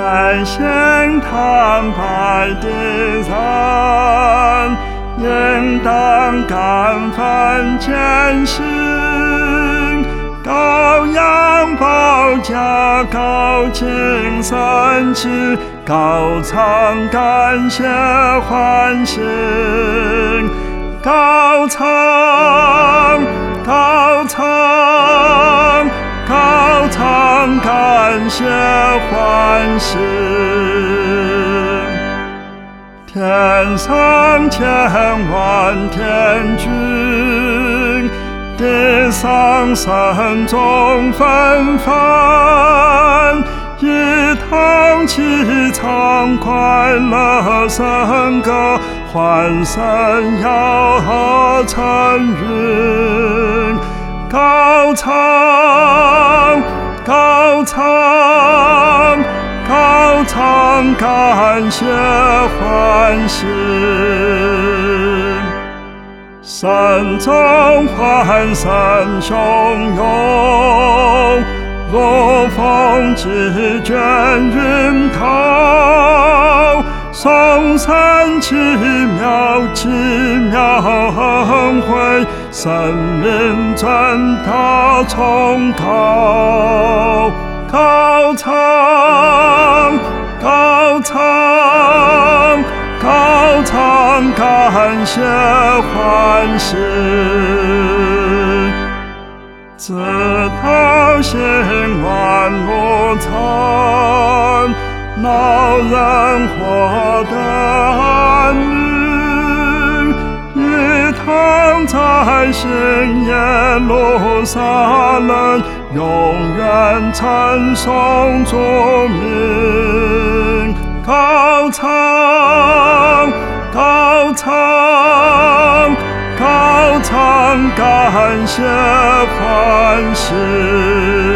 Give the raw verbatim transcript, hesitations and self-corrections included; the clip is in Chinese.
在献坦白的山，应当感奋前行。羔羊保驾高清升起，高唱感谢欢欣，高唱高唱高唱感谢欢欣。天上千万天军，地上神众纷纷，一同齐唱快乐圣歌，欢声要和成云，高唱高唱高唱感谢欢欣。神众欢声汹涌，如风急卷云涛，颂声奇妙奇妙恩惠，生命真大崇高，高唱高唱高唱感谢欢欣。直到兴万路程，老人获得安宁，一同在新耶路撒冷，永远称颂主名，高唱高唱高唱感谢欢欣。